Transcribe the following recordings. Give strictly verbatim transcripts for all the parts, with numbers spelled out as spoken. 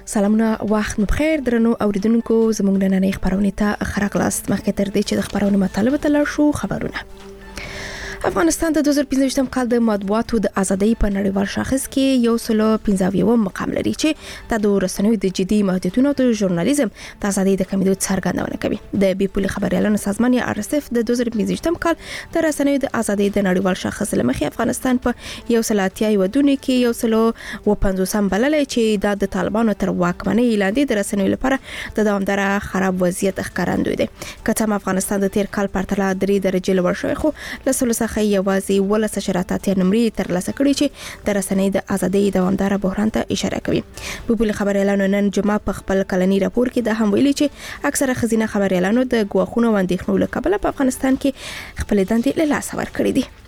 سلامونه، وخت مو بخیر درنو اوریدونکو، زموږ نننۍ خبرونه ته ښه راغلاست. مخکې تر دې چې د خبرونو مطلب ته لاړ شو، خبرونه. افغانستان د دوه زره پنځه کال د مطبوعاتو د ازادۍ په نړیوال شاخص کې یو سل او پنځه اویایم مقام لري چې د رسنیو د جدي محدودیتونو د ژورنالیزم د ازادۍ د کمیدو څرګندونه کوي. د بي پولي خبريالانو سازمان یا ار اس اف د دوه زره پنځه کال د رسنیو د ازادۍ د نړیوال شاخص لمخې افغانستان په یو سل اتیا ودونه کې یو سل او پنځوس بللې چې د طالبانو تر واکمنۍ لاندې د رسنیو لپاره د دوامداره خراب وضعیت ښکارندوی دی. کته افغانستان د تیر کال پرتله درې درجه لوړ شوی، خو لسلسه خي یوازې ولس شراتات نمرې تر لاسه کړي چې د رسنۍ د ازادۍ دوامداره بحران ته اشاره کوي. په بل خبريالانو نن جمعه په خپل کلنی راپور کې د هم ویلي چې اکثره خزینه خبريالانو د غواخونو واندېښنو له کبله په افغانستان کې خپل دندې له لاس ورکړي دي.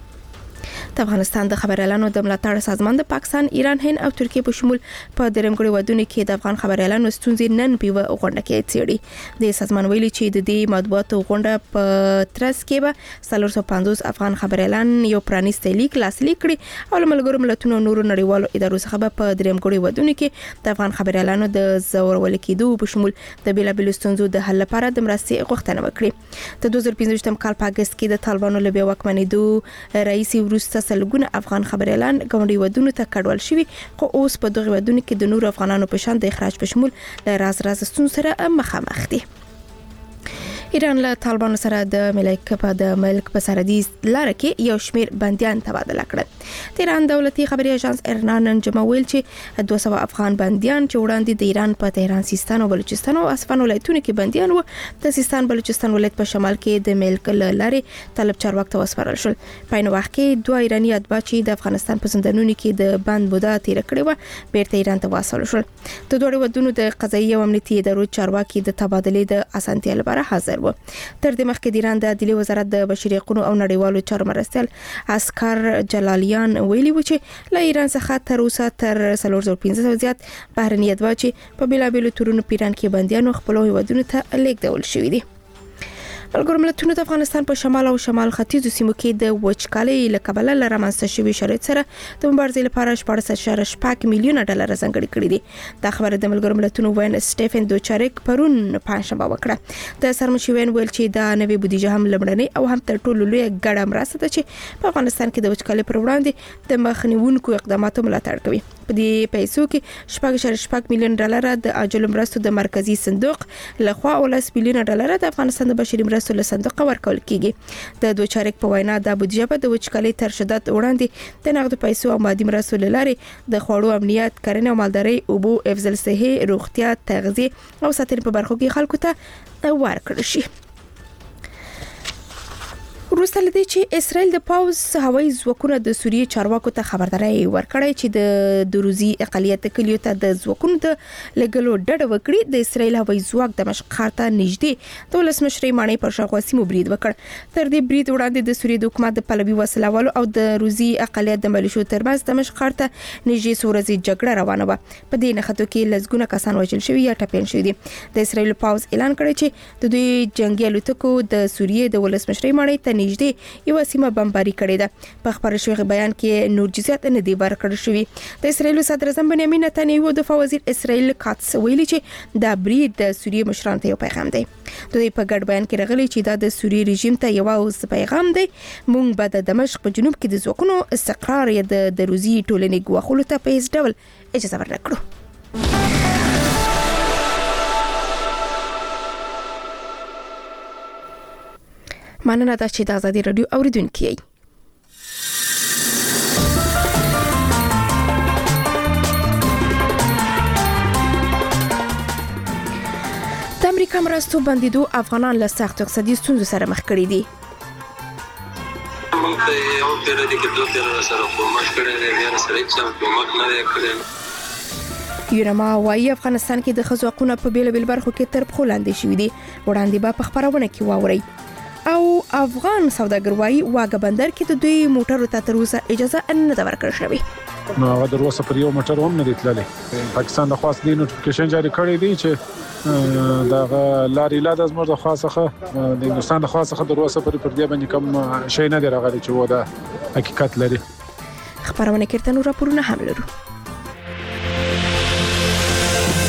د افغانستان د خبريالانو د ملاتړ سازمان د پاکستان، ایران، هند او ترکیه په شمول په درېمګړي ودونه کې د افغان خبريالانو ستونزې نن په غونډه کې څېړي. د سازمان ویلي چې د دې مطبوعاتو غونډه په ترڅ کې به څلور سوه پنځوس افغان خبريالان یو پرانیستی لیک لاسلیک کړي او له ملګرو ملتونو نورو نړیوالو ادارو څخه په درېمګړي ودونه کې د افغان خبريالانو د زورول کېدو په شمول د بیلابېلو ستونزو د حل لپاره د مرستې غوښتنه وکړي. د دوه زره پنځه کال په اگست کې د طالبانو له بیا واکمنېدو رئیس وروسته سلګونه افغان خبريالان ګوندي ودونه ته کډوال شوي، خو اوس په دغه ودونه کې د نور افغانانو په شان د اخراج په شمول له راز راز ستونزو سره مخامخ دي. ایران له طالبانو سره د ملک په د ملک په سرحدي لار کې یو شمیر بنديان تبادله کړل. د ایران دولتي خبري اژانس ارنا نن جمعه ویل چې دوه سوه افغان بنديان چې وړاندې د ایران په تهران، سیستان او بلوچستان او اصفهان ولایتونو کې بنديان وو، د سیستان بلوچستان ولایت په شمال کې د ملک لارې طالب چارواکي ته وسپارل شول. په نو وخت کې دوه ایرانی اتباع چې د افغانستان په زندانونو کې د بند بودا تیر کړی و بیرته ایران ته واستول شول. د دوه ودونو د قضایي او امنیتي ادارو چارواکي د تبادلې د اسانتیا لپاره حاضر و. تر دې مخکې د ایران د عدلي وزارت د بشري حقوقو او نړیوالو چارو مرستیال اسکر جلالیان ویلي و چې له ایران څخه تر اوسه تر څلور سوه پنځه سوه زیات بهرني اتباع چې په بیلابېلو تورونو پیران کې بنديانو خپل هیوادونو ته لیږدول شوي دي. ملګرو ملتونو د افغانستان په شمال او شمال ختیځو سیمو کې د وچکالۍ له کبله لرمنځته شوي شرایط سره د مبارزې لپاره شپاړس اعشاریه شپږ میلیونه ډالر ځانګړي کړي دي. دا خبره د ملګرو ملتونو وین سټیفن دوچاریک پرون پنځشنبه وکړه. د سرمشي وین ویل چې دا نوې بودیجه هم لمړنۍ او هم تر ټولو لوی ګډه مرسته ده چې په افغانستان کې د وچکالۍ پر وړاندې د مخنیوونکو اقداماتو ملاتړ کوي. په دې پیسو کې شپږ اعشاریه شپږ میلیون ډالر د عاجل مرستو د مرکزی صندوق لخوا او لس میلیون ډالر د افغانستان د بشري مرستو له صندوق ورکول کیږي. د دوچاریک په وینا د بودیجه په د وچکالۍ تر شدت وړاندې د نقد پیسو او مادي مرستو لارې د خوړو امنیت، کرنې او مالدارۍ، اوبو، افضل صحي، روغتیا، تغذیه او ساتنې په برخو کې خلکو ته ورکړل شي. وروسته لدی چې اسرائیل د پاوز هوایي ځواکونو د سوریې چارواکو ته خبرداري ورکړې چې د دروزي اقلیت کلیو ته د ځواکونو د لګلو ډډه وکړي. د اسرائیل هوایي ځواک د دمشق ښار ته نږدې د ولسمشر مانې پر شاوخوا سیمو برید وکړ. تر دې برید وړاندې د سوریې د حکومت د پلوي وسلوالو او د روزي اقلیت د ملیشو ترمنځ د دمشق ښار ته نږدې سورزي جګړه روانه و. په دې نښتو کې لږونه کسان وژل شوي یا ټپيان شوي دي. د اسرائیل پاوز اعلان کړی چې د دوی جنگي الوتکو د سوریې د ولسمشر مانې ته نږدې یو سیمه بمباري کړې ده. په خبر شوی بیان کې نور جزئیات نه دی ورکړل شوی. د اسرایل صدر اعظم بنیامین نتنیاهو د دفاع وزیر اسرائیل کاتس ویلي چې دا برید د سوریې مشرانو ته یو پیغام دی. دوی په ګډ بیان کې راغلي چې دا د سوریې رژیم ته یو اوس پیغام دی. مونږ به د دمشق په جنوب کې د ځواکونو استقرار یا د روزي ټولنې غواخلو ته په هیڅ ډول اجازه ورنکړو. مننه دا چې د ازادي رادیو اوریدونکي یې. د امریکا مرستو بندیدو افغانان له سخت اقتصادي ستونزو سره مخ کړي دي. موږ ته یو پیر دي کې دوه پیر سره کومک کړي دي، بیا سره هیڅ کومک نه کړي. یورما وايي افغانستان کې د ښځو حقوقو په بیلابېل برخو کې تر پخو لاندې شوي دي. وړاندې به په خبرونه کې واوري. او افغان سوداګر وايي واګه بندر کې د دوی موټرو ته تر اوسه اجازه نه ده ورکړل شوې. نو هغه د روسه پر یو موټر هم نه دی تللی. پاکستان د خاص دی نوټیفیکیشن جاری کړی دی چې دا لارې لا د زموږ د خاصه د هندستان د خاصه د روسه پر پر دی باندې کوم شی نه دی راغلی چې و دا حقیقت لري. خبرونه کړه نو راپورونه هم لرو.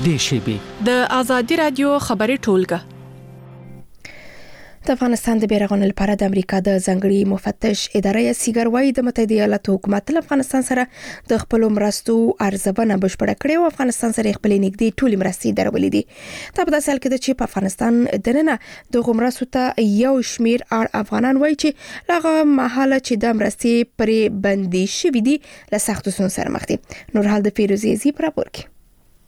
نږدې شیبې. د آزادي رادیو خبري ټولګه. د افغانستان د بیرغونو لپاره د امریکا د ځنګړي مفتش اداره سیګار وايي د متحده ایالاتو حکومت له افغانستان سره د خپل مرستو ارزونه بشپړه کړې او افغانستان سره خپل نږدې ټولې مرستې درولې دي. دا په داسې حال کې ده چې په افغانستان دننه د مرستو ته یو شمیر اړ افغانان وايي چې لغه محاله چې د مرستې پرې بندي شوې دي له سختو ستونزو سره مخ دي. نورحال د فیروزي زی پر راپور کې.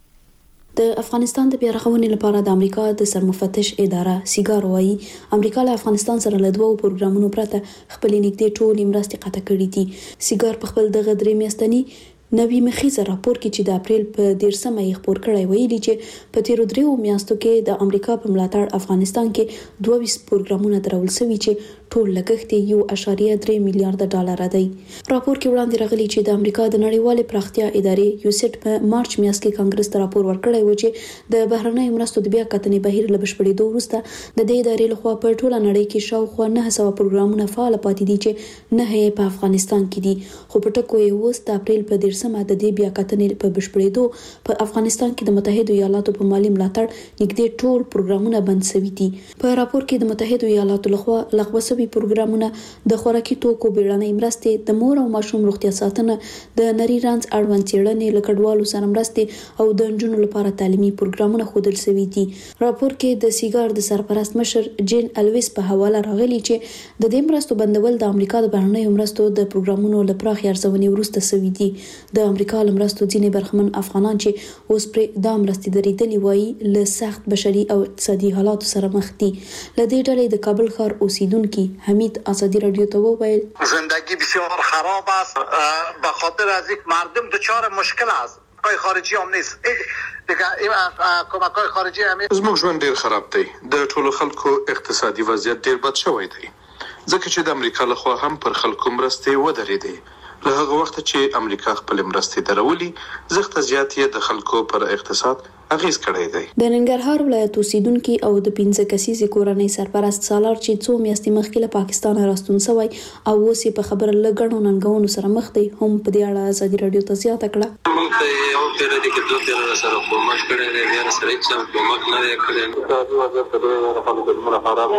د افغانستان د بیارغونې لپاره د امریکا د سرمفتش اداره سیګار وايي امریکا له افغانستان سره له دوه پروګرامونو پرته خپل نږدې ټولې مرستې قطع کړې دي. سیګار په خپل دغه درې میاشتني نوی مخیزه راپور کې چې د اپریل په دیرشمه یې خبر کړی ویلي چې په تیرو دریو میاشتو کې د امریکا په ملاتړ افغانستان کې دوه ویشت پروګرامونه درول شوي چې ټول لګښت یې یو اعشاریه درې میلیارډ ډالر دی. راپور کې وړاندې راغلی چې د امریکا د نړیوالې پراختیا ادارې یوسیټ په مارچ میاشت کې کانګرس ته راپور ورکړی و چې د بهرنۍ مرستو د بیا کتنې بهیر له بشپړېدو وروسته د دې ادارې لخوا په ټوله نړۍ کې شاوخوا نه سوه پروګرامونه فعال پاتې دي چې نه یې په افغانستان کې دي. خو په ټکو یې اوس د اپریل په دیرشمه د دې بیا کتنې په بشپړېدو په افغانستان کې د متحده ایالاتو په مالی ملاتړ نږدې ټول پروګرامونه بند شوي دي. په راپور کې د متحده ایالاتو لخوا لغوه شوي پروګرامونه د خوراکي توکو بیړنۍ مرستې، د مور او ماشوم روغتیا ساتنه، د نری رنځ اړوند څېړنې له کډوالو سره مرستې او د نجونو لپاره تعلیمي پروګرامونه ښودل شوي دي. راپور کې د سیګار د سرپرست مشر جین الویس په حواله راغلي چې د دې مرستو بندول د امریکا د بهرنیو مرستو د پروګرامونو له پراخې ارزونې وروسته شوي دي. د امریکا له مرستو ځینې برخمن افغانان چې اوس پرې دا مرستې درېدلې وایي له سخت بشري او اقتصادي حالاتو سره مخ دي. له دې ډلې د کابل ښار اوسیدونکي حمید آزادی رادیو ته وویل زندگی بسیار خراب است به خاطر از یک مردم دچار مشکل است. کمک‌های خارجی هم نیست دیگه این کمک‌های خارجی هم زموږ ژوند ډیر خراب دی. د ټولو خلکو اقتصادي وضعیت ډیر بد شوی دی ځکه چې د امریکا لخوا هم پر خلکو مرستې ودرېدې. له هغه وخت چې امریکا خپل مرستې درولي زغت زیات یې د خلکو پر اقتصاد اغیز کړی دی. د ننګرهار ولایت اوسیدونکي او د پنځه کسیزې کورنۍ سرپرست سالار چې څو میاشتې مخکې له پاکستان راستون شوی او اوس یې په خبره له ګڼو ننګونو سره مخ دی هم په دې اړه ازادي رادیو ته زیاته کړه. موږ ته یو پیر دي کې دوه پیر سره کومک کړی دی بیا سره هیڅ کومک نه دی کړی. دا د وضعیت په ډېر خلکو د مونږ خراب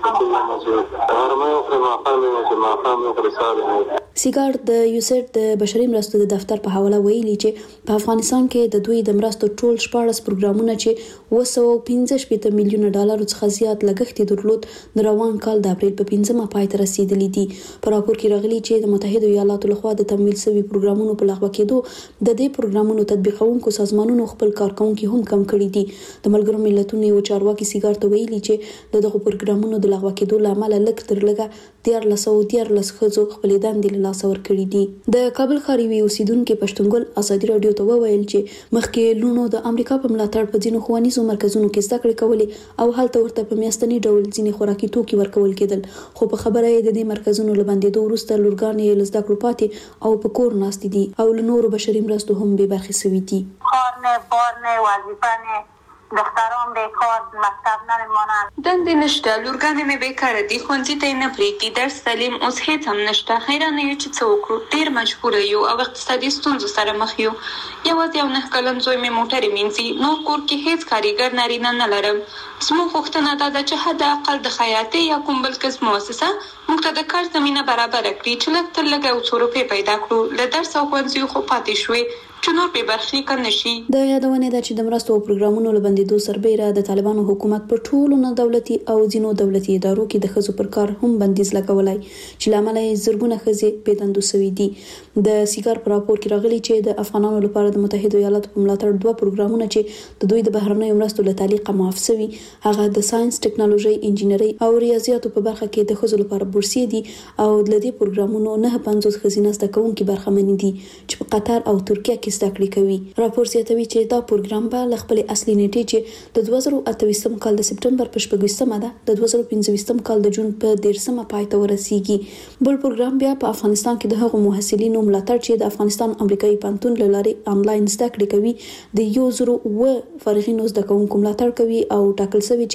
دی. هرمه او مقام او مقام او رساله سیګار د یوسیټ د بشري مرستو د دفتر په حواله ویلي چې په افغانستان کې د دوی د مرستو ټول شپاړس پروګرامونه چې اوه سوه پنځه شپېته میلیونه ډالرو څخه زیات لګښت یې درلود د روان کال د اپریل په پنځمه پای ته رسیدلي دي. په راپور کې راغلي چې د متحده ایالاتو لخوا د تمویل شوي پروګرامونو په لغوه کېدو د دې پروګرامونو تطبیقونکو سازمانونو خپل کارکونکي هم کم کړي دي. د ملګرو ملتونو یو چارواکي سیګار ته ویلي چې دغه پروګرامونو د لغوه کېدو له امله لږ تر لږه دیارلس سوه دیارلس ښځو خپلې دندې له لاسه ورکړي دي. د کابل ښار یوې اوسیدونکي پښتونګل ازادي رادیو ته وویل چې مخکې لونو د امریکا په ملاتړ په ځینو ښوونیزو مرکزونو کې زده کړې کولې او هلته ورته په میاشتني ډول ځینې خوراکي توکي ورکول کېدل، خو په خبره یې د دې مرکزونو له بندېدو وروسته لورګانې یې له زده کړو پاتې او په کور ناستې دي او له نورو بشري مرستو هم بې برخې شوي دي. کار نه، بار نه، وظیفه نه، دختران بیکار، مکتب نمیمانند، دندې نشته، لورګانې مې بیکاره دي، ښوونځي ته یې نه پرېږدي، درس تعلیم اوس هېڅ هم نشته. حیرانه یو چې څه وکړو، ډېر مجبوره یو او اقتصادي ستونزو سره مخ یو. یوازې یو نهه کلن زوی مې موټرې مینځي، نور کور کې هېڅ کاریګر نارینه نه لرم. زموږ غوښتنه دا ده چې حد اقل د خیاطۍ یا کوم بل کس مؤسسه موږ ته د کار زمینه برابره کړي چې لږ تر لږه یو څو روپۍ پیدا کړو. له درس او ښوونځیو خو پاتې شوې چې نور بې برخلیکه نشي. د یادونې ده چې د مرستو او پروګرامونو له بندېدو سربیره د طالبانو حکومت په ټولو نه دولتي او ځینو دولتي ادارو کې د ښځو پر کار هم بندیز لګولی چې له امله یې زرګونه ښځې بې دندو شوي دي. د سیګار په راپور کې راغلي چې د افغانانو لپاره د متحده ایالاتو په ملاتړ دوه پروګرامونه چې د دوی د بهرنیو مرستو له تعلیقه معاف شوي هغه د ساینس، ټکنالوژي، انجینري او ریاضیاتو په برخه کې د ښځو لپاره بورسیې دي او د دې پروګرامونو نه پنځوس ښځینه زده کوونکي برخمن دي چې په قطر او ترکیه کې زده کړې کوي. راپور زیاتوي چې دا پروګرام به له خپل اصلي نیټې چې د دوه زره اته ویشتم کال د سپټمبر په شپږویشتمه ده د دوه زره پنځه ویشتم کال د جون په دیرشمه پای ته ورسیږي. بل پروګرام بیا په افغانستان کې د هغو محصلینو ملاتړ چې د افغانستان امریکایي پوهنتون له لارې آنلاین زده کړې کوي د یو زره اوه فارغینو زده کوونکو ملاتړ کوي او ټاکل شوی چې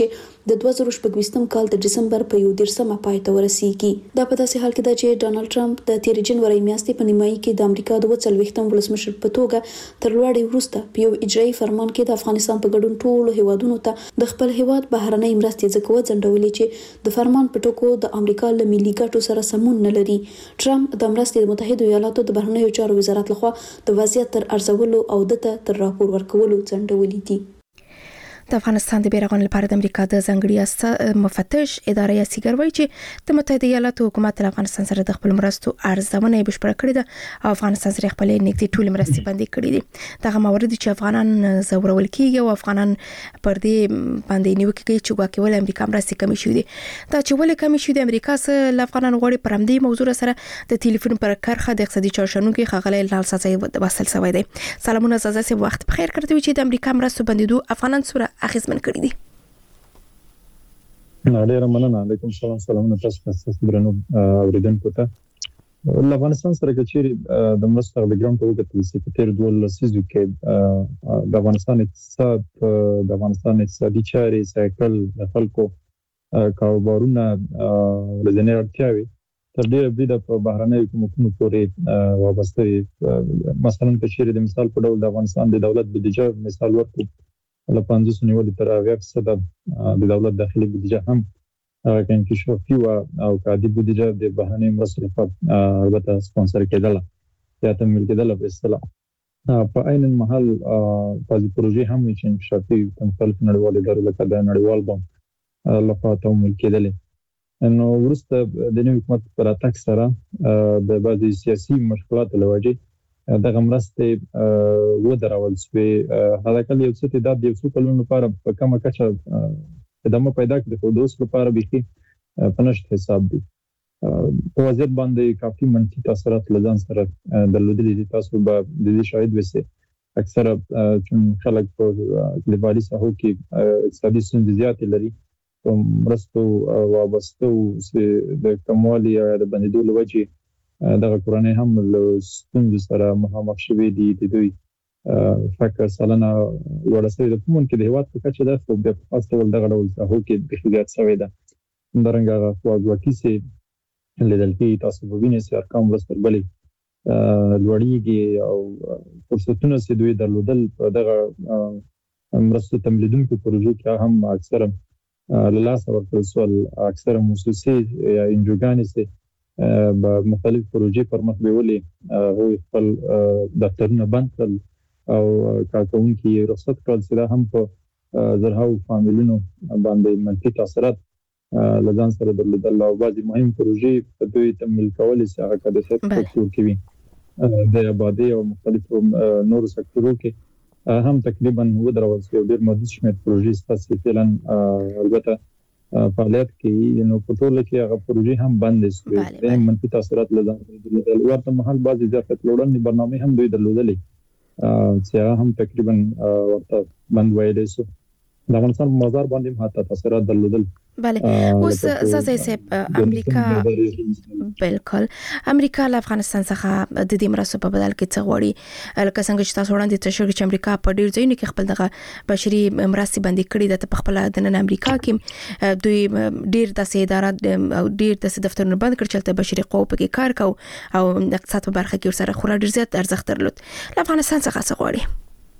د دوه زره شپږ کال د دسمبر په یو دیرشمه پای ته ورسیږي. دا په داسې حال کې ده چې ډانلډ ټرمپ د تیر جنوري میاشتې په نیمایي کې د امریکا د څلوېښتم ولسمشر په توګه تر لوړې وروسته په یو اجرایي فرمان کې د افغانستان په ګډون ټولو هیوادونو ته د خپل هیواد بهرنۍ مرستې ځکه وځنډولې چې د فرمان په ټکو د امریکا له ملي ګټو سره سمون نه لري. ټرمپ د مرستې د متحده ایالاتو د بهرنیو چارو وزارت لخوا د وضعیت تر ارزولو او دته تر راپور ورکولو ځنډولې دي. د افغانستان د بیرغون لپاره د امریکا د ځنګړي مفتش اداره یا سیګر وایي چې د متحده ایالاتو حکومت له افغانستان سره د خپل مرستو ارزونه بشپړه کړې ده او افغانستان سره خپل نږدې ټول مرستې باندې کړې دي. دغه موارد چې افغانان زورول کیږي او افغانان پر دې باندې نیوکه کوي چې واکول امریکا مرستې کمی شوې دي. دا چې ولې کمی شوې دي امریکا سره له افغانان غوړي پر همدې موضوع سره د ټلیفون پر کرخه د اقتصادي چارشنونکو خغلې لال سازي وصل شوی دی. سلامونه زازه سي وخت بخیر کړی چې د امریکا مرستو باندې افغانان سره اخیزمن کړی دي. ډیره مننه. علیکم السلام. سلامونه تاسو ته درنو اوریدونکو ته. له افغانستان سره چې د مرستو د ګرام په وګړي چې په تیر دوه لسیزو کې د افغانستان اقتصاد د افغانستان اقتصادي چارې سایکل د خلکو کاروبارونه لزنه اړتیاوي تر ډیره بریده په بهرنۍ حکومتونو پورې وابسته دي. مثلا په شری د مثال په ډول د افغانستان د دولت بودیجه مثال ورکړو له پنځوس نیول تر اویا فیصد د دولت داخلي بودیجه هم هغه انکشافي او کادي بودیجه د بهرنۍ مرستو لپاره البته سپانسر کېدل یا تمویل کېدل په اصطلاح. په عین المحل بعضي پروژې هم چې انکشافي مختلف نړیوال ادارو لکه د نړیوال بانک لخوا تمویل کېدل. نو ورسته د نوي حکومت پر اتاک سره د بعضي سیاسي مشکلات لوجه دغه مرستې و درول شوې. حداقل یو څه تعداد یو څو کلونو لپاره په کومه کچه ادامه پیدا کړي خو د اوس لپاره به په نشته حساب دي. په وضعیت باندې کافي منفي تاثیرات لزان سره درلودلي دي. تاسو به د دې شاهد وسه اکثره چې خلک په لیبالي ساحو کې اقتصادي ستونزې زیاتې لري په مرستو وابسته د کموالي یا د بندیدو لوجه دغه کورنۍ هم له ستونزو سره مخامخ شوي دي. د دوی فکر سالانه لوړه شوې ده. په مون کې د هیواد په کچه ده خو د خاص ډول دغه ډول ساحو کې د خدمت شوې ده. همدارنګه خواږه سي لیدل کې تاسو په وینې سي ارقام وستربلي لوړیږي او فرصتونه سي دوی درلودل په دغه مرستو تملیدونکو پروژو کې هم اکثره لاس ورکړل سول. اکثره موسسې یا انجوګانې سي په مختلف پروژې پر مخ بیولې او خپل دفترونه بند کړل او کارکونکو رخصت کړل چې دا هم په زرهاو فامیلونو باندې منفي تاثیرات لږان سره درلودل. او بعضي مهم پروژې په دوی تمویل کول چې هغه د سکتور کې وي د آبادی او مختلفو نورو سکتورو کې هم تقریبا و درول شوی. ډیر محدود شمېر پروژې ستاسو فعلا البته فعالیت کوي. نو په ټول کې هغه پروژې هم بند شوې. د منفي تاثیرات لږه درلودل. ورته مهال بعضي ځکه لوړنې برنامه هم دوی درلودلې چې هغه هم تقریبا ورته بند وایي شو. د افغانستان په بازار باندې هم حتی تاثیرات درلودل. بله اوس زازه سپ امریکا بالکل امریکا له افغانستان څخه د دې مرستو په بدل کې څه غواړي. لکه څنګه چې تاسو وړاندې تشریح چې امریکا په ډیر ځایونو کې خپل دغه بشري مرستې باندې کړې ده. په خپل د نن امریکا کې دوی ډیر داسې ادارات او ډیر داسې دفترونه بند کړل چې د بشري قوو په کې کار کوي او د اقتصاد په برخه کې ورسره خورا ډیر زیات ارزښت درلود. له افغانستان څخه څه غواړي؟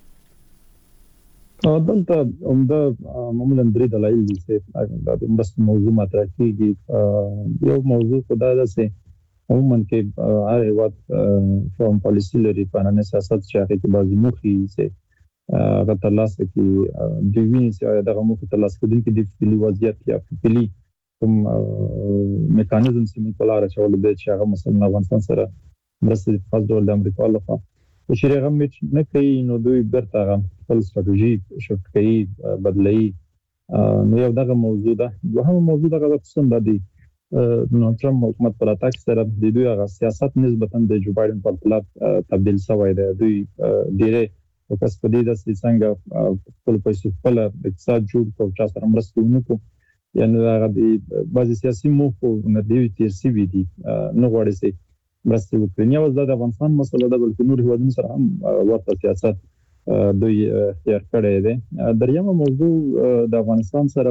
دلته عمده معمولا درې دلایل دي چې د مرستو موضوع مطرح کیږي. یو موضوع خدا ده چې عموما کې هر هیواد فارم پالیسی لري په نن سیاست چې هغه کې بعضی مخې چې هغه ترلاسه کې د ویني چې دغه مخې ترلاسه کېدونکي د فعلي وضعیت یا فعلي کوم میکانیزم چې په لار چول به چې هغه مثلا افغانستان سره مرستې په خاص ډول د امریکا لخوا په شریغه میچ نه کوي. نو دوی برته خپل ستراتیژي شفت کوي بدلوي. نو یو دغه موضوع ده. دوهم موضوع دغه څنګه دی نو ټرمپ حکومت پر اتاک سره د دوی هغه سیاست نسبتا د جو بایدن په خلاف تبدیل شوی دی. دوی ډیره فوکس په دې د څنګه خپل پیسې خپل اقتصاد جوړ کړو چې سره مرسته ونکړو. یعنی هغه د بعضي سیاسي موخو نه دی تیر سی وی دي نو غواړي سي مرسته وکړي. یو د افغانستان مسله ده بلکې نور هیوادونو سره هم ورته سیاست دوی اختیار کړی دی. دریمه موضوع د افغانستان سره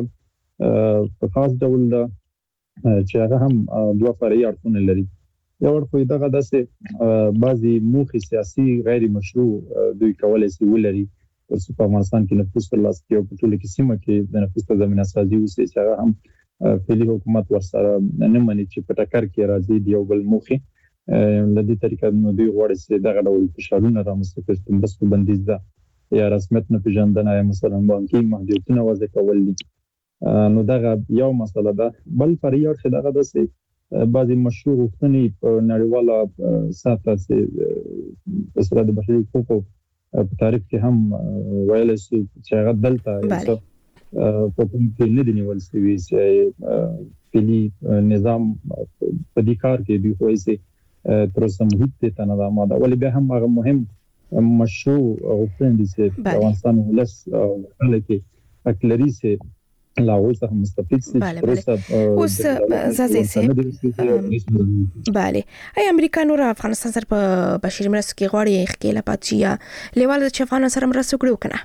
په خاص ډول د چې هغه هم دوه فرعي اړخونه لري. یو اړخ دغه داسې بعضي موخې سیاسي غیر مشروع دوی کولای شي ولري چې په افغانستان کې نفوذ ترلاسه کړي او په ټوله کې سیمه کې د نفوذ په زمینه سازي وسي چې هغه هم فعلي حکومت ورسره نه مني چې په ټکر کې راځي دی یو بل موخې د دې طریقې نو دوی غواړي چې دغه ډول فشارونه رامنځته کړي چې بس بندیز ده یا رسمیت نه پیژندنه یا مثلا بانکي محدودیتونه وضع کول دي. نو دغه یو مسله ده. بل فرعي اړخ دغه داسې بعضي مشروع غوښتنې په نړیواله سطحه چې په سره د بشري حقوقو په تاریخ کې هم ویل شي چې هغه دلته په کوم کې نه دی نیول شوی چې فعلي نظام په دې کار کې دی خو یې تر اوسه محیط ته نه آماده ولې به هم هغه مهم مشروع غوښتنې دي چې افغانستان ولس خلک اکلري سي لاغو څخه مستفید سي. اوس زازي سي bale اي امریکا نور افغانستان سره په بشري مرستو کې غواړي خکېله پاتشي لیواله چې افغانستان سره مرستو کړو کنه.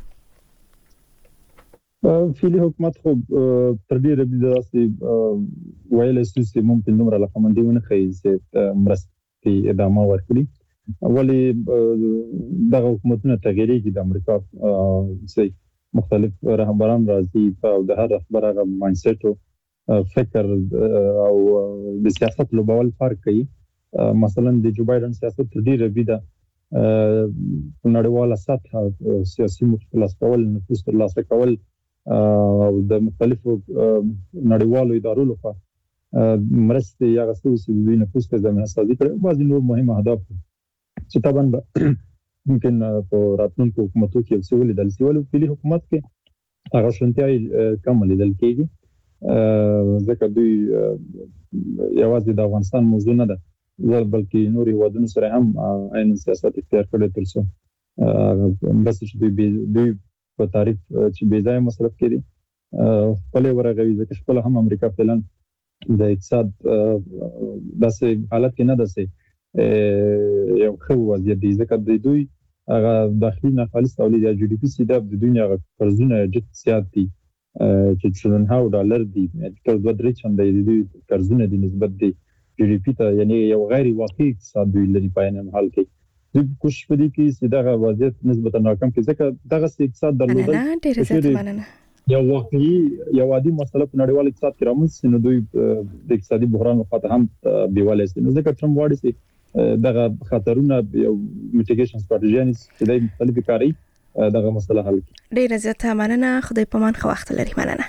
فعلي حکومت خو تر ډیره داسې ویل چې ممکن نمبر لقمندونه خي چې مرستې ادامه ورکړي ولې دغه حکومتونه تغییري د امریکا چې مختلف رهبران راځي او د هر رهبر هغه مایندسیټ او فکر او د سیاست لوبول فرق کوي. مثلا د جو بایدن سیاست ډیره بيده په نړیواله سطحه سیاسي مشکلات کول نفوذ ترلاسه کول او د مختلفو نړیوالو ادارو لخوا مرستې یا غوښتنې چې د نفوذ په زمینه سازي کړي بعضي نور مهم اهداف چې طبعا ممکن په راتلونکو حکومتو کې څه ولیدل شي ولې فعلي حکومت کې هغه شنتي کم لیدل کېږي ځکه دوی یوازې د افغانستان موضوع نه ده بلکې نوري هیوادونو سره هم عین سیاست اختیار کړي تر څو بس چې دوی دوی په تعریف چې بې ځای مصرف کړي خپل ورغوي ځکه خپل هم امریکا پلان د اقتصاد داسې حالت کې نه ده یو خو وضعیت دی ځکه د دوی هغه داخلي نه خالص تولید یا جی ډي پی سي د دنیا غ قرضونه جت زیات دي چې ټریلیون هاو ډالر دي تر دوه درې چنده دي دوی قرضونه دي نسبت دي جی ډي پی ته یعنی یو غیر واقعي اقتصاد دوی لري پاینه حال کې دوی کوشش کوي چې دغه وضعیت نسبتا ناکام کړي ځکه دغه اقتصاد درلودل نه ډېر زیات مننه یو واقعي یو عادي مسله په نړیوال اقتصاد کې رامنځته نو دوی د اقتصادي بحران په هم بیواله سي نو ځکه ټرمپ واړي سي دغه خطرونه یو میټیګیشن ستراتیژي چې د مختلفو کاری دغه مسله حل کړي. ډېر زیات مننه خدای په مان خو وخت لري مننه.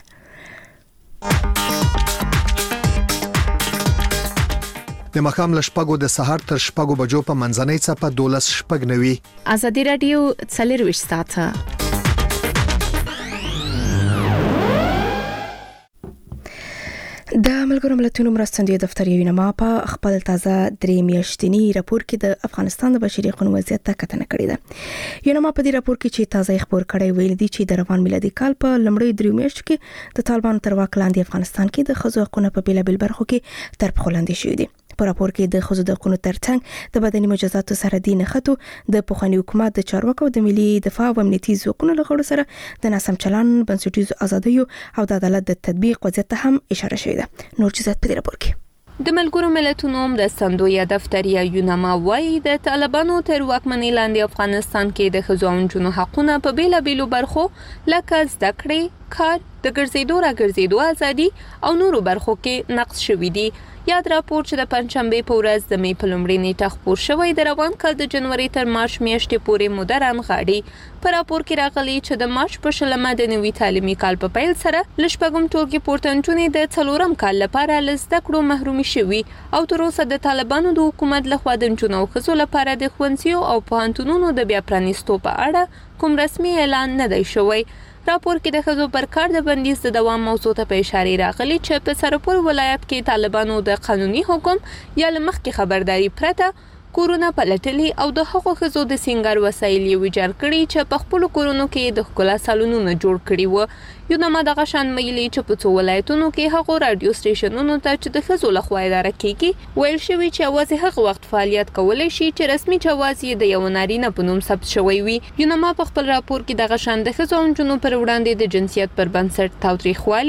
د مخام لشپګو د سحر تر شپګو بجو په منځنۍ څپه دولس شپګ نوي ازادي رادیو څلرويش ساته د ملګرو ملتونو مرستندوی دفتر یو نما په خپل تازه درې میاشتنی راپور کې د افغانستان د بشري حقوقو وضعیت ته کتنه کړې ده. یو نما په دې راپور کې چې تازه خبر کړی ویل دي چې د روان میلادي کال په لمړی درې میاشتو کې د طالبان تر واک لاندې افغانستان کې د ښځو حقوقو په بیلابل برخو کې تر پخو لاندې شوي دي. په راپور کې د ښځو د حقوقو ترڅنګ د بدني مجازاتو سره د نخښتو د پخوانی حکومت د چارواکو د ملي دفاع او امنیتي ځواکونو له غړو سره د ناسم چلن بنسټیزو ازادیو او د عدالت د تطبیق وضعیت ته هم اشاره شوې ده. نور چیزات په دې راپور کې د ملګرو ملتونو مرستندوی دفتر یا یونما وايي د طالبانو تر واکمنۍ لاندې افغانستان کې د ښځو او نجونو حقونه په بیلابېلو برخو لکه زده کړې، کار، د ګرځېدو راګرځېدو ازادي او نورو برخو کې نقض شوي دي. یاد راپور چې د پنځشنبه په ورځ د مې په لومړۍ نیټه خپور شوی د روان کال د جنوري تر مارچ میاشتې پورې موده رانغاړي. په راپور کې راغلي چې د مارچ په شلمه د نوي تعلیمي کال په پیل سره له شپږم ټولګي پورته نجونې د څلورم کال لپاره له زده کړو محرومې شوي او تر اوسه د طالبانو د حکومت لخوا د نجونو او ښځو لپاره د ښوونځیو او پوهنتونونو د بیا پرانیستو په اړه کوم رسمي اعلان نه دی شوی. راپور کې د ښځو پر کار د بندیز د دوام موضوع ته په اشاره راغلي چې په سرپور ولایت کې طالبانو د قانوني حکم یا لمخکې خبرداري پرته کورونه پلټلي او د هغو ښځو د سینګار وسایل یې ویجاړ کړي چې په خپلو کورونو کې د ښکلا سالونونه جوړ کړي وو. یونما دغه شان ویلي چې په څو ولایتونو کې هغو راډیو سټیشنونو ته چې د ښځو لخوا اداره کیږي ویل شوي چې یوازې هغه وخت فعالیت کولی شي چې رسمي جواز یې د یو نارینه په نوم ثبت شوی وي. یونما په خپل راپور کې دغه شان د ښځو او نجونو پر وړاندې د جنسیت پر بنسټ تاوتریخوالي،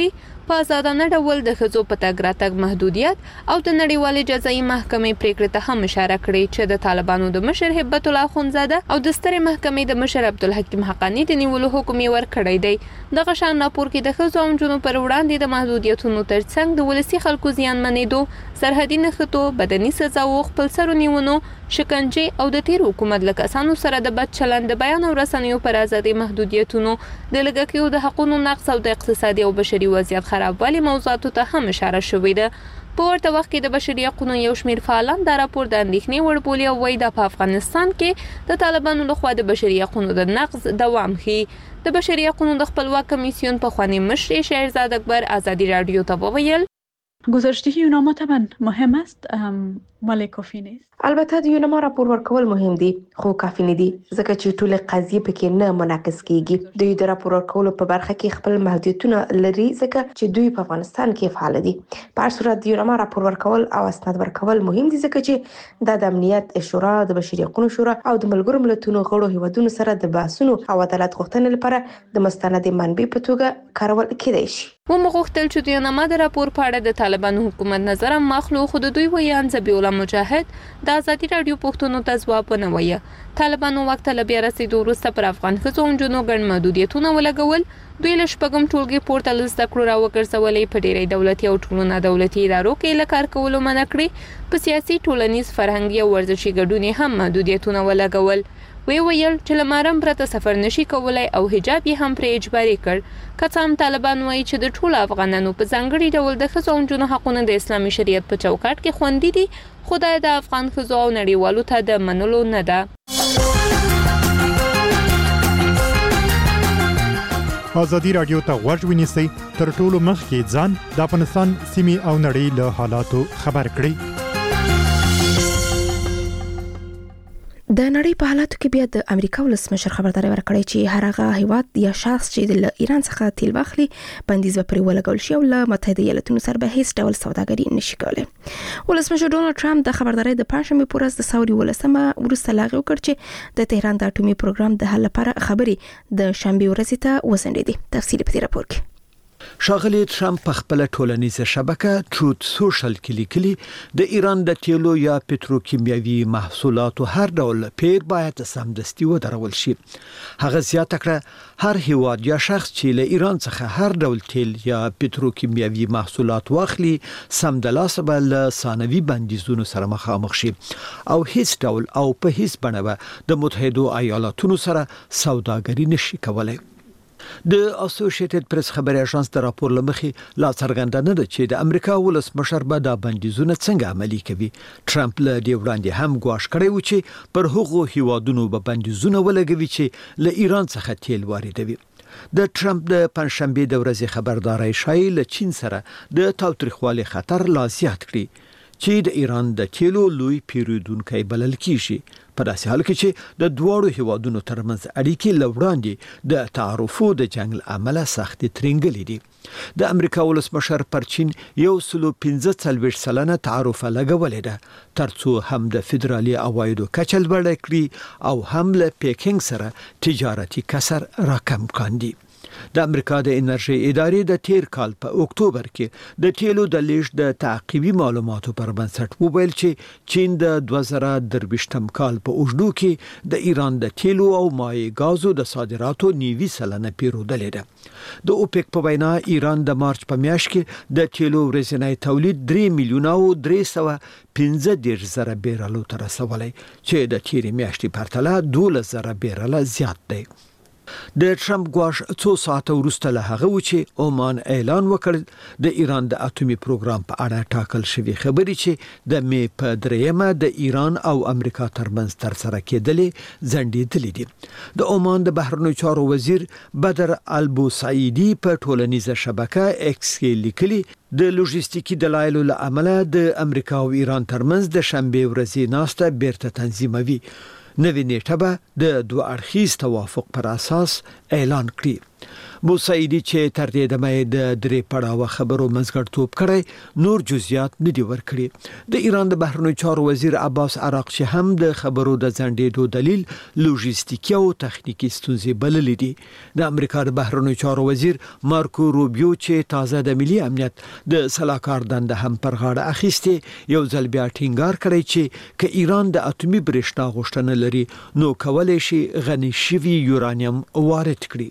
په آزادانه ډول د ښځو په تګ راتګ محدودیت او د نړیوالې جزایي محکمې پریکړې ته هم اشاره کړې چې د طالبانو د مشر هبت الله اخونزاده او د سترې محکمې د مشر عبدالحکیم حقانی د نیولو حکم یې ورکړی دی. دغه شان راپور کې د ښځو او نجونو پر وړاندې د محدودیتونو ترڅنګ د ولسي خلکو زیانمنېدو، سرحدي نښتو، بدني سزاو، خپلسرو نیونو، شکنجې او د تیر حکومت له کسانو سره د بد چلند، د بیان او رسنیو پر ازادۍ محدودیتونو، د لږکیو د حقوقو نقض او د اقتصادي او بشري وضعیت خرابوالي موضوعاتو ته هم اشاره شوې ده. په ورته وخت کې د بشري حقوقو یو شمېر فعالان دا راپور د اندېښنې وړ بولي او وایي دا په افغانستان کې د طالبانو لخوا د بشري حقوقو د نقض دوام ښيي. د بشري حقوقو د خپلواک کمیسیون پخوانی مشر شهرزاد اکبر آزادی رادیو ته وویل گزارش‌دهی یوناما طبعا مهم است ولی کافی نیست. البته د یوناما راپور ورکول مهم دي خو کافی نه دي ځکه چې ټول قضیه پکې نه منعکس کیږي. دوی د راپور ورکولو په برخه کې خپل محدودیتونه لري ځکه چې دوی په افغانستان کې فعال دي. په هر صورت د یوناما راپور ورکول او اسناد ورکول مهم دي ځکه چې د امنیت شورا، د بشري حقوقو شورا او د ملګرو ملتونو غړو هیوادونو سره د بحثونو او عدالت غوښتنې لپاره د مستند منبع په توګه کارول کېدای شي. و مغوښتل چې د یوناما د راپور په اړه د طالبانو حکومت نظر مخلو خود دوی ویان زبی الله مجاهد د آزادی رادیو پښتون ته ځواب ونه وایي. طالبانو وخت له بیا رسیدو وروسته پر افغان ښځو او نجونو ګڼ محدودیتونه ولګول. دوی له شپږم ټولګي پورته له زده کړو راوګرځولې، په ډېری دولتي او ټولو نه دولتي ادارو کې له کار کولو منع کړې، په سیاسي، ټولنیز، فرهنګي او ورزشي ګډون هم محدودیتونه ولګول. وی ویل چې لمرم پرته سفر نشي کولای او حجاب یې هم پر اجباري کړ. که څه هم طالبان وایي چې د ټولو افغانانو په ځانګړي ډول د ښځو او نجونو حقونه د اسلامي شریعت په چوکاټ کې خوندي دي، خو دا د افغان ښځو او نړیوالو ته د منلو نه ده. آزادی رادیو ته غوږ ونیسئ، تر ټولو مخکې ځان د افغانستان سیمې او نړۍ له حالاتو خبر کړئ. د نړۍ په حالاتو کې بیا د امریکا ولسمشر خبرداري ورکړې چې هر هغه هیواد یا شخص چې د ایران څخه تیل واخلي بندیز به پرې ولګول شي او له متحده ایالاتونو سره به هیڅ ډول سوداګري نشي کولای. ولسمشر ډونالد ټرمپ د خبرداري د پنځمې په ورځ د ساوري ولسمه وروسته لاغي وکړ چې د تهران د اټومي پروګرام د حل لپاره خبري د شنبه ورځ ته وسنډېدي. تفصیل په دې راپور کې ښاغلی ټرمپ په خپل ټولنیزه شبکه ټروت سوشل کې لیکلي د ایران د تیلو یا پتروکیمیاوي محصولاتو هر ډول پیر باید سمدستي ودرول شي. هغه زیاته کړه هر هیواد یا شخص چې له ایران څخه هر ډول تیل یا پتروکیمیاوي محصولات واخلي سمدلاسه به له ثانوي بندیزونو سره مخامخ شي او هیڅ ډول او په هیڅ بڼه د متحده ایالاتونو سره سوداګري نشي کولای. د اسوسییټډ پریس خبري اژانس د راپور لمخې لا څرګنده نه ده چې د امریکا ولسمشر به د بندیزونه څنګه عملي کوي. ټرمپ له دې وړاندې هم ګواښ کړی و چې پر هغو هیوادونو به بندیزونه ولګوي چې له ایران څخه تیل واردوي. د ټرمپ د پنځشنبه د ورځې خبرداري شایي له چین سره د تاوتریخوالي خطر لا زیات کړي چې د ایران د تیلو لوی پیرودونکي بلل کیږي. په داسې حال کې چې د دوړو هیوادونو ترمنځ اړیکې لوړاندې د تعرفو د جنگ عمله سخت ترنګلې دي. د امریکا ولسمشر پر چین یو سلو پنځه څلوېښت سلنه تعرف لګولې ده ترڅو هم د فدرالي عوایدو کچه لوړه کړي او هم له پیکینګ سره تجارتي کسر راکم کاندي. د امریکا د انرژي ادارې د تیر کال په اکتوبر کې د تیلو د لیږد د تعقیبي معلوماتو پر بنسټ وویل چې چین د دوه زره درویشتم کال په اوږدو کې د ایران د تیلو او مایع غازو د صادراتو نیوي سلنه پیرودلې ده. د اوپک په وینا ایران د مارچ په میاشت کې د تیلو ورځنی تولید درې میلیونه او درې سوه پنځه دېرش زره بیرلو ته رسولی چې د تیرې میاشتې پرتله دولس زره بیرله زیات دی. د ټرمپ ګواښ څو ساعته وروسته له هغه و چې عمان اعلان وکړ د ایران د اټومي پروګرام په اړه ټاکل شوی خبري چې د می په دریمه د ایران او امریکا ترمنځ تر سره کېدلې ځنډېدلې دي. د عمان د بهرنیو چارو وزیر بدر البوسعیدي په ټولنیزه شبکه ایکس کې لیکلي د لوجستیکي دلایلو له امله د امریکا او ایران ترمنځ د شنبه ورځې ناسته بیرته تنظیموي. نوې نیټه به د دوه اړخیز توافق پر اساس اعلان کړي. بوسعیدی چې تر دې دمه د درې پړاوه خبرو منځګړیتوب کړی نور جزئیات نه دی ورکړي. د ایران د بهرنیو چارو وزیر عباس عراقچی هم د خبرو د ځنډېدو دلیل لوجستیکي او تخنیکی ستونزې بللې دي. د امریکا د بهرنیو چارو وزیر مارکو روبیو چې تازه د ملي امنیت د سلاکار دنده هم پر غاړه اخیستې یو ځل بیا ټینګار کړی چې ک ایران د اتومي برېښنا غوښتنه لري نو کولای شي غني شوی یورانیم وارد کړي.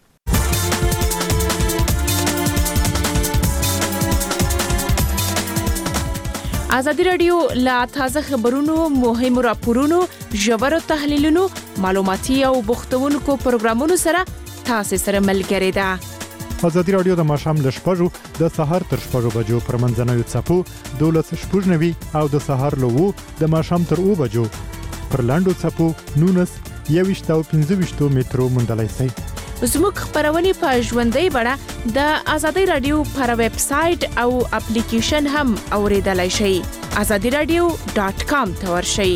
ازادي رادیو لا تازه خبرونو مهمو راپورونو ژورو تحلیلونو معلوماتي او بوختونکو پروګرامونو سره تاسو سره ملګری ده. ازادي رادیو د ماشام د شپږو د سهار تر شپږو بجو پر منځنوي څپو دولس شپږنوي او د سهار له وو د ماشام تر اوو بجو پر لاندو څپو نونس یويشت او پنځه ویشت مترو مندلای سي. زموږ خبرونه په ژوندۍ بڼه د ازادي رادیو پر ویب سټ او اپلیکیشن هم اوریدلای شئ. azadi radio dot com ته ورشئ.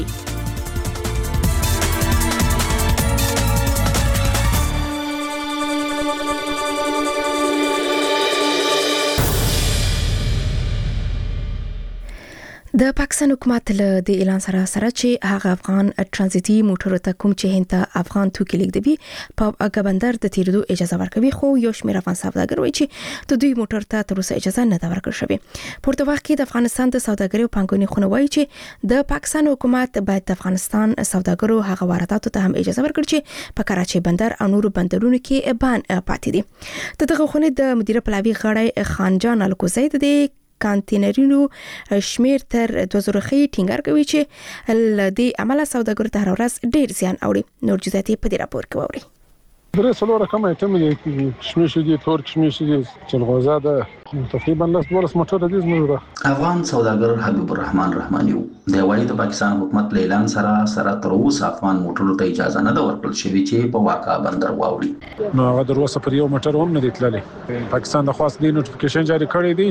د پاکستان حکومت له د اعلان سره سره چې هغه افغان ترانزیتي موټرو ته کوم چې هنده افغان توکي لیږدوي په اګبندر د تیرېدو اجازه ورکوي خو یو شمېر افغان سوداګر وایي چې د دوی موټر ته تر اوسه اجازه نه ده ورکړل شوې. پورته وخت کې د افغانستان د سوداګرۍ او پانګونې خونه وایي چې د پاکستان حکومت باید د افغانستان سوداګرو هغه وارداتو ته هم اجازه ورکړي چې په کراچۍ بندر او نورو بندرونو کې بان پاتې دي. د دغه خونې د مدیر پلاوي غړی خانجان الکوزی د کانتینرونو شمیر تر دوه زره خي ټینګار کوي چې د عمله سوداګرو ته هر ورځ ډیر زیان اوړي. نور جزئیات په دې راپور کې ووري. درې څلور رقم ایتم دي کشمش دي تور کشمش دي چلغوزه ده تقریبا لاس دولس موټر دي زموږ ده. افغان سوداګر حبیب الرحمن رحمانیو د وایي د پاکستان حکومت له اعلان سره سره تر اوسه افغان موټرو ته اجازه نه ده ورکړل شوې چې په واقع بندر واوړي. نو هغه در اوسه پر یو موټر هم نه دی تللی. پاکستان د خاص دی نوټیفیکیشن جاری کړی دی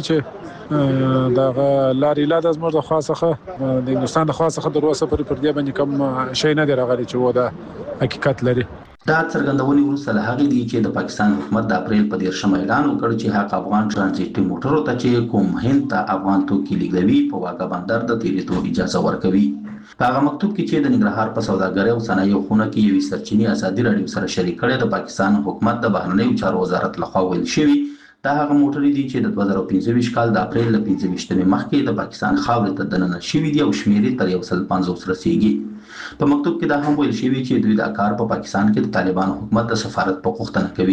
چې دا لارې لا د زموږ د خاصه د هندستان د خاصه در اوسه پر پر دی باندې کوم شي نه دی راغلی چې و دا حقیقت لري. دا څرګندونې وروسته له هغې دي چې د پاکستان حکومت د اپریل په دیرشم اعلان وکړ چې هغه افغان ترانزیتي موټرو ته چې کوم هند ته افغان توکي لیږدوي په واګه بندر د تیرېدو اجازه ورکوي. په هغه مکتوب کې چې د ننګرهار په سوداګرۍ او صنایعو خونه کې یوې سرچینې ازادي راډیو سره شریک کړې د پاکستان حکومت د بهرنیو چارو وزارت لخوا ویل شوي دا هغه موټرې دي چې د دوه زره پنځه ویشت کال د اپریل له پنځه ویشتمې مخکې د پاکستان خاورې ته دننه شوي دي او شمېر تر یو سل پنځوس رسیږي. په مکتوب کې دا هم ویل شوی چې دوی دا کار په پاکستان کې د طالبان حکومت د سفارت په غوښتنه کوي.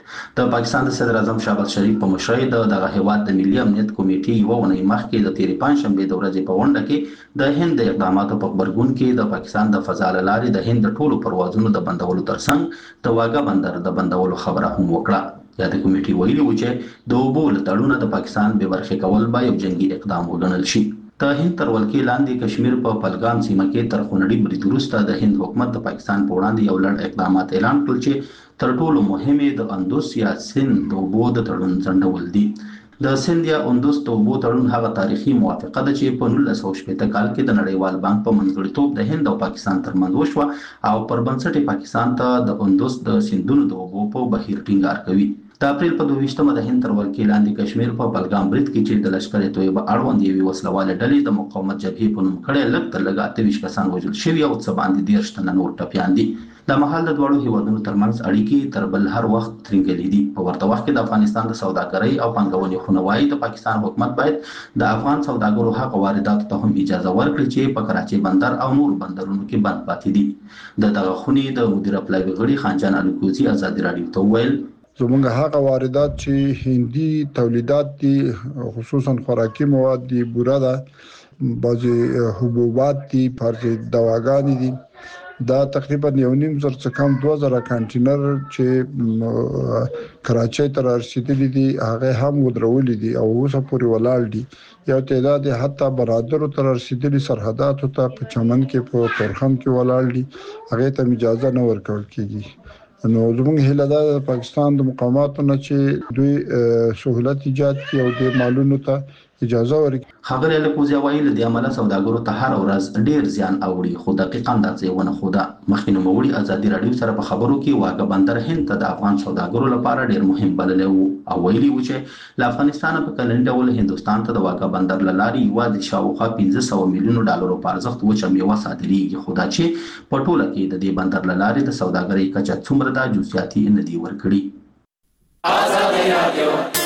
د پاکستان د صدر اعظم شهباز شریف په مشرۍ د دغه هیواد د ملي امنیت کمیټې یو ونې مخکې د تیرې پنځشنبې د ورځې په غونډه کې د هند د اقداماتو په خبرګون کې د پاکستان د فضا له لارې د هند ټولو پروازونو د بندولو ترڅنګ د واګه بندر د بندولو خبره هم وکړه. یا د کمیټې ویلي و چې د اوبو له تړونه د پاکستان بې برخې کول به یو جنگي اقدام وګڼل شي. د هند تر ولکې لاندې کشمیر په پلګام سیمه کې تر خونړي برید وروسته د هند حکومت د پاکستان په وړاندې یو لړ اقدامات اعلان کړل چې تر ټولو مهمه د اندوس یا سند د اوبو د تړون ځنډول دي. د سند یا اندوس د اوبو تړون هغه تاریخي موافقه ده چې په نولس سوه شپږ کال کې د نړیوال بانک په منځګړیتوب د هند او پاکستان ترمنځ وشوه او پر بنسټ پاکستان ته د اندوس د سندونو د اوبو په بهیر ټینګار کوي. د اپریل په دوه ویشتمه د هند تر ولکې لاندې کشمیر په پلګام برید کې چې د لشکر طیبه اړوند یوې وسلواله ډلې د مقاومت جبهې په نوم کړی لږ تر لږه اته ویشت کسان وژل شوي او څه باندې دېرش تنه نور ټپیان دي. د مهال د دواړو هیوادونو ترمنځ اړیکې تر بل هر وخت ترنګلې دي. په ورته وخت کې د افغانستان د سوداګرۍ او پانګونې خونه وایي د پاکستان حکومت باید د افغان سوداګرو هغه وارداتو ته هم اجازه ورکړي چې په کراچۍ بندر او نور بندرونو کې بند پاتې دي. د دغه خونې د مدیر پلاوي غړي خانجان الکوزی ازادي راډیو ته وویل زمونږ هغه واردات چې هندي تولیدات دي خصوصا خوراکي مواد دي بوره ده بعضي حبوبات دي فرض دواګانې دي دا تقریبا یو نیم زر څخه کم دوه زره کانټینر چې کراچۍ ته رسیدلي دي هغه هم ودرولې دي او اوس پورې ولاړ دي. یو تعداد حتی برادرو ته رسیدلي سرحداتو ته په چمن کې په تورخم کې ولاړ دي هغه ته اجازه نه ورکول کیږي. نو زموږ هیله ده پاکستان د مقاماتو نه چې دوی سہولت ایجاد کړي او د مالونو ته اجازه ورکړي. خبري له کوزیا وایي د عمله سوداګرو ته هر ورځ ډیر زیان اوړي خو دقیقاً د ځایونه خوده مخینه موړي ازادي رادیو سره په خبرو کې واګه بندر هند ته د افغان سوداګرو لپاره ډیر مهم بللی وو او ویلي و چې له افغانستان په کلن ډول هندستان ته د واګه بندر لاري یوازې شاوخوا پنځه سوه میلیون ډالرو په ارزښت وچه میوه صادریږي خو دا چې په ټوله کې د دې بندر لاري د سوداګرۍ کچه څومره د جزئیاتي نه دی ورکړي. ازادي رادیو